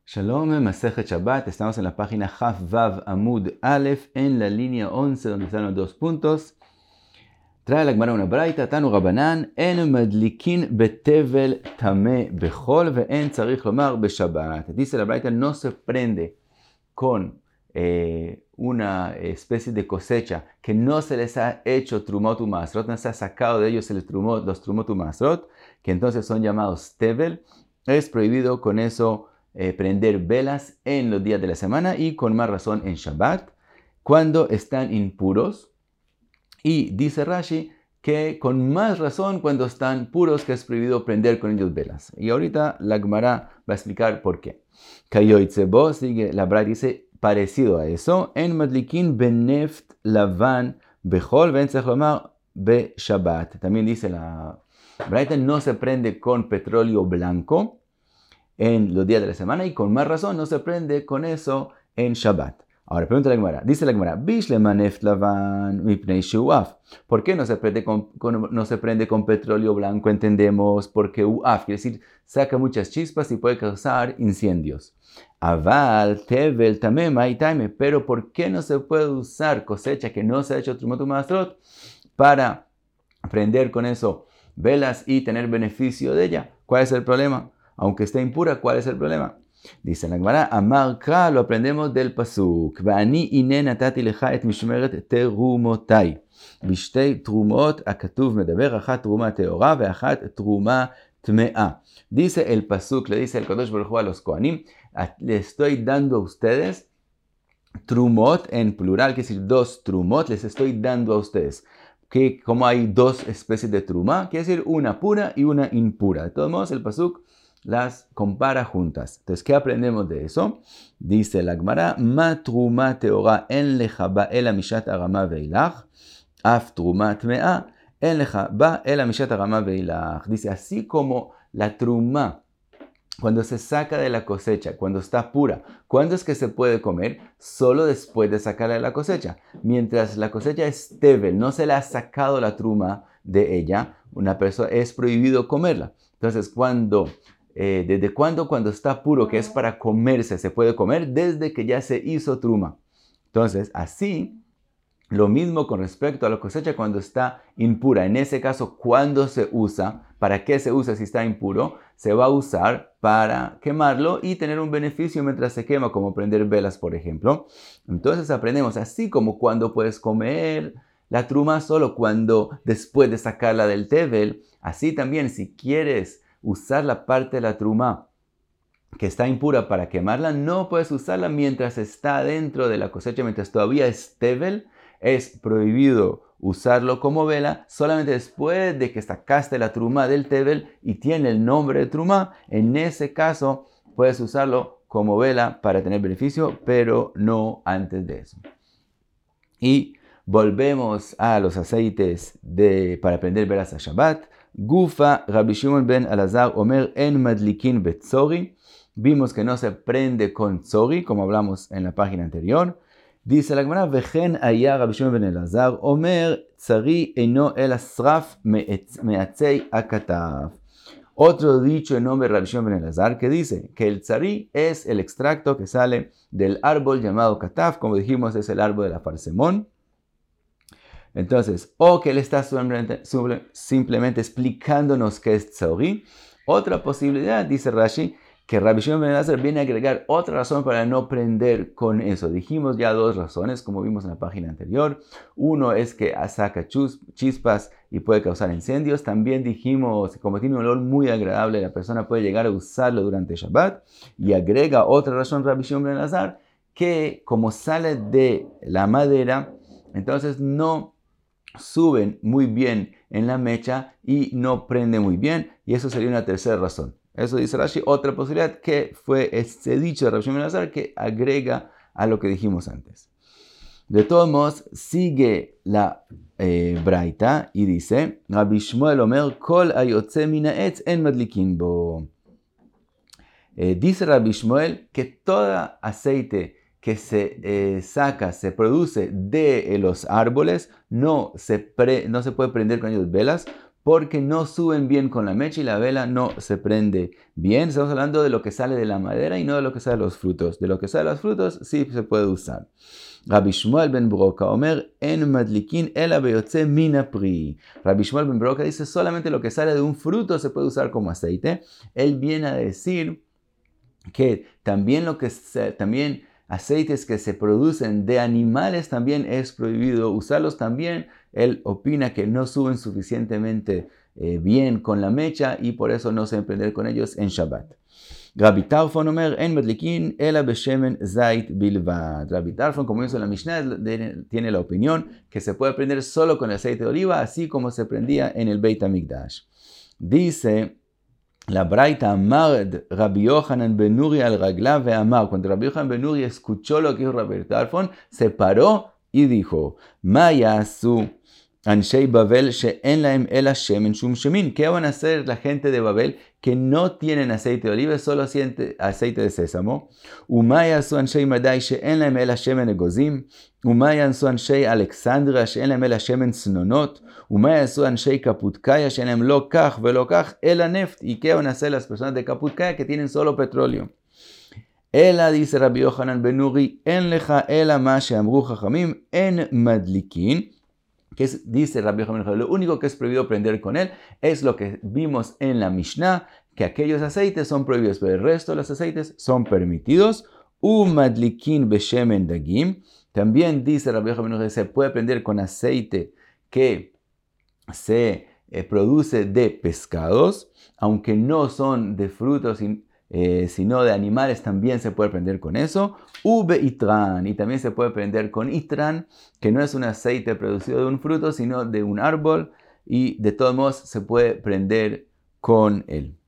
Shalom, Masejet Shabbat, estamos en la página Chaf Vav Amud Aleph, en la línea 11, donde están los 2 puntos. Trae la Gemara una braita, Tanu Rabanan, en madlikin betevel tameh bechol, ve'en tzarich lomar beshabbat. Dice la braita, no se prende con una especie de cosecha que no se les ha hecho trumot umasrot, no se ha sacado de ellos los trumot umasrot, que entonces son llamados tevel. Es prohibido con eso prender velas en los días de la semana y con más razón en Shabbat, cuando están impuros. Y dice Rashi que con más razón cuando están puros, que es prohibido prender con ellos velas. Y ahorita la Gemara va a explicar por qué. Kayoitzebo, sigue la Braita, dice parecido a eso, en madlikin beneft lavan bechol ven tzechlomar be Shabbat. También dice la Braita, no se prende con petróleo blanco en los días de la semana y con más razón no se prende con eso en Shabbat. Ahora pregunta la Gemara, dice la Gemara, ¿por qué no se prende con petróleo blanco? Entendemos porque uaf, quiere decir, saca muchas chispas y puede causar incendios. Aval, tevel, tamema y taime, pero ¿por qué no se puede usar cosecha que no se ha hecho trumot umasrot para prender con eso velas y tener beneficio de ella? ¿Cuál es el problema? Aunque esté impura, ¿cuál es el problema? Dice la Gemara, Amar Ka, lo aprendemos del pasuk. Va'ani ine natati lecha et mishmeret terumotai. Bishtei trumot akatuv medaber, achat truma teora veachat truma tmea. Dice el pasuk, le dice el Kadosh Baruj Hu a los Kohanim, le estoy dando a ustedes trumot en plural, que es decir, 2 trumot, les estoy dando a ustedes. Que como hay 2 especies de truma, quiere decir una pura y una impura. De todos modos, el pasuk las compara juntas. Entonces, ¿qué aprendemos de eso? Dice la Gemara, Ma truma teora en lecha ba el mishat arama veilach, af truma tmea en lecha ba el mishat arama veilach. Dice, así como la truma, cuando se saca de la cosecha, cuando está pura, ¿cuándo es que se puede comer? Solo después de sacarla de la cosecha. Mientras la cosecha es tevel, no se le ha sacado la truma de ella, una persona es prohibido comerla. Entonces, ¿desde cuándo? Cuando está puro, que es para comerse, se puede comer desde que ya se hizo truma. Entonces, así, lo mismo con respecto a la cosecha cuando está impura. En ese caso, ¿cuándo se usa? ¿Para qué se usa si está impuro? Se va a usar para quemarlo y tener un beneficio mientras se quema, como prender velas, por ejemplo. Entonces aprendemos, así como cuando puedes comer la truma solo cuando después de sacarla del tevel, así también si quieres usar la parte de la truma que está impura para quemarla, no puedes usarla mientras está dentro de la cosecha, mientras todavía es tevel. Es prohibido usarlo como vela solamente después de que sacaste la truma del tevel y tiene el nombre de truma. En ese caso puedes usarlo como vela para tener beneficio, pero no antes de eso. Y volvemos a los aceites para prender velas a Shabbat. Gufa, Rabbi Shimon ben Elazar, Omer en madlikin betzori. Vimos que no se prende con tzori, como hablamos en la página anterior. Dice la Gemara, Vechen aya Rabbi Shimon ben Elazar, Omer tzari eno el asraf meatzei akatav. Otro dicho en nombre de Rabbi Shimon ben Elazar que dice que el tzari es el extracto que sale del árbol llamado katav, como dijimos es el árbol de la farsemón. Entonces, o que él está simplemente explicándonos qué es tzori. Otra posibilidad, dice Rashi, que Rabbi Shimon ben Elazar viene a agregar otra razón para no prender con eso. Dijimos ya 2 razones, como vimos en la página anterior. Uno es que saca chispas y puede causar incendios. También dijimos, como tiene un olor muy agradable, la persona puede llegar a usarlo durante Shabbat. Y agrega otra razón Rabbi Shimon ben Elazar, que como sale de la madera, entonces no suben muy bien en la mecha y no prende muy bien. Y eso sería una tercera razón. Eso dice Rashi, otra posibilidad que fue este dicho de Rabbi Shimon ben Elazar que agrega a lo que dijimos antes. De todos modos, sigue la Braita y dice, Rabbi Shmuel Omer, Kol ayotze min ha'etz en madlikin bo. Dice Rabbi Shmuel que todo aceite que se saca, se produce de los árboles, no se puede prender con ellos velas, porque no suben bien con la mecha y la vela no se prende bien. Estamos hablando de lo que sale de la madera y no de lo que sale de los frutos. De lo que sale de los frutos sí se puede usar. Rabbi Shmuel ben Broca omer en madlikin ela beyotze mina pri. Rabbi Shmuel ben Broca dice solamente lo que sale de un fruto se puede usar como aceite. Él viene a decir que también aceites que se producen de animales también es prohibido usarlos también. Él opina que no suben suficientemente bien con la mecha y por eso no se debe prender con ellos en Shabbat. Rabbi Tarfon omer en medlikin ela beshemen zait bilvad. Rabbi Tarfon, como hizo en la Mishnah, tiene la opinión que se puede prender solo con aceite de oliva, así como se prendía en el Beit HaMikdash. Dice la Braita Amar Rabbi Yochanan ben Nuri al Raglav ve Amar. Cuando Rabbi Yochanan ben Nuri escuchó lo que dijo Rabbi Tarfon, se paró y dijo: Ma yasu Anshei Babel she'en lahem ela shemen shum shemin. ¿Qué van a hacer la gente de Babel que no tienen aceite de oliva, solo aceite de sésamo? Uma yasu Anshei Madai she'en lahem ela shemen egozim. Uma yasu Anshei Alexandria she'en lahem ela shemen snonot. Uma yasu Anshei Kaputkaya she'en lahem lo kach velo kach ela neft. ¿Y qué van a hacer las personas de Kaputkaya que tienen solo petróleo? Ela, dice Rabbi Yochanan ben Nuri, en lecha ela ma she'amru chachamim en madlikin. Dice Rabbi Yochanan, lo único que es prohibido prender con él es lo que vimos en la Mishnah, que aquellos aceites son prohibidos, pero el resto de los aceites son permitidos. Madlikin beshemen dagim. También dice Rabbi Yochanan que se puede prender con aceite que se produce de pescados, aunque no son de frutos, sino de animales, también se puede prender con eso. Itran, y también se puede prender con itran, que no es un aceite producido de un fruto, sino de un árbol, y de todos modos se puede prender con él.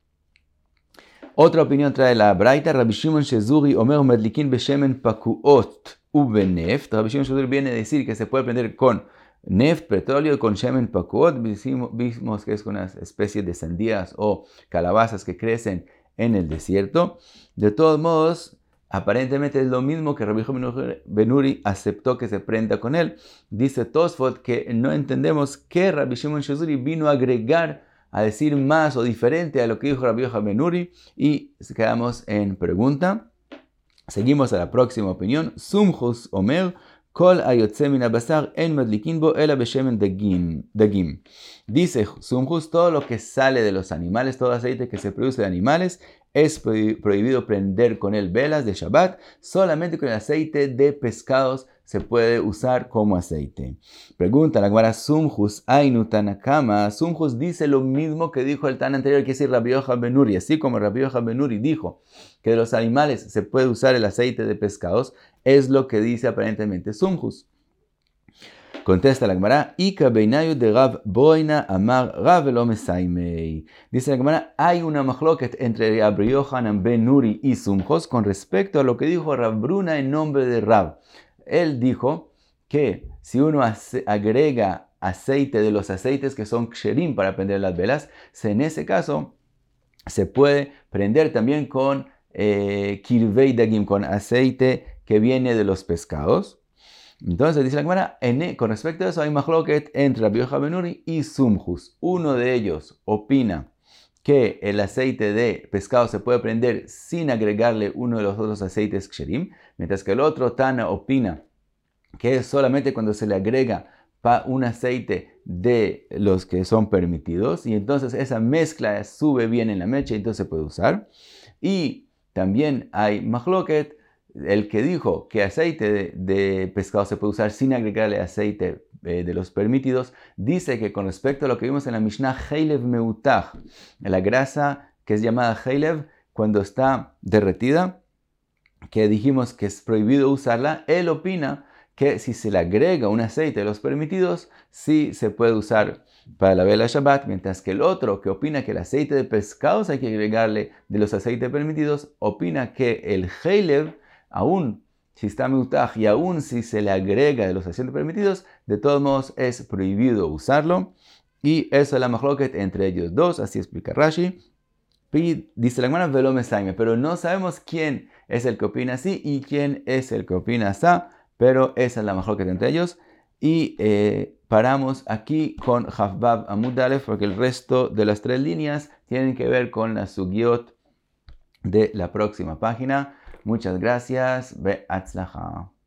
Otra opinión trae la Braita, Rabbi Shimon Shezuri omer medlikin beshemen pakuot ubeneft. Rabbi Shimon Shezuri viene a decir que se puede prender con neft, petróleo, y con shemen pakuot. Vimos que es una especie de sandías o calabazas que crecen en el desierto. De todos modos, aparentemente es lo mismo que Rabbi Yochanan ben Nuri aceptó que se prenda con él. Dice Tosfot que no entendemos que Rabbi Shimon Shezuri vino a agregar, a decir más o diferente a lo que dijo Rabbi Yochanan ben Nuri, y quedamos en pregunta. Seguimos a la próxima opinión. Sumchus omer kol ayotze min habasar en madlikin bo ela beshemen dagim. Dice Sumchus, todo lo que sale de los animales, todo aceite que se produce de animales, es prohibido prender con él velas de Shabbat. Solamente con el aceite de pescados se puede usar como aceite. Pregunta la Gemara, Sumchus ainu tanakama. Sumchus dice lo mismo que dijo el tan anterior, que es Rabbi Yochanan ben Nuri. Así como Rabbi Yochanan ben Nuri dijo que de los animales se puede usar el aceite de pescados, es lo que dice aparentemente Sumchus. Contesta la Gemara, Ika beinayu de Rav Boina amar Rav lo mesaimei. Dice la Gemara, hay una machloket entre Rabbi Yochanan ben Nuri y Sumchus con respecto a lo que dijo Rav Bruna en nombre de Rav. Él dijo que si uno agrega aceite de los aceites que son ksherim para prender las velas, en ese caso se puede prender también con kirvei dagim, con aceite que viene de los pescados. Entonces dice la Gemara, con respecto a eso hay machloket entre Rabbi Yochanan ben Nuri y Sumchus. Uno de ellos opina que el aceite de pescado se puede prender sin agregarle uno de los otros aceites ksherim, mientras que el otro Tana opina que es solamente cuando se le agrega un aceite de los que son permitidos, y entonces esa mezcla sube bien en la mecha y entonces se puede usar. Y también hay machloket, el que dijo que aceite de pescado se puede usar sin agregarle aceite de los permitidos, dice que con respecto a lo que vimos en la Mishnah, Heilev Meutach, la grasa que es llamada Heilev, cuando está derretida, que dijimos que es prohibido usarla, él opina que si se le agrega un aceite de los permitidos, sí se puede usar para la vela Shabbat, mientras que el otro, que opina que el aceite de pescados hay que agregarle de los aceites permitidos, opina que el Heilev, aún si está Meutach y aún si se le agrega de los aceites permitidos, de todos modos es prohibido usarlo. Y eso es la machloket entre ellos dos, así explica Rashi. Y dice la Gemara, velo mesaime, pero no sabemos quién es el que opina así y quién es el que opina así, pero esa es la machloket entre ellos. Y paramos aquí con Chavvav Amud Aleph porque el resto de las 3 líneas tienen que ver con la sugiot de la próxima página. Muchas gracias. Be'atzlacha.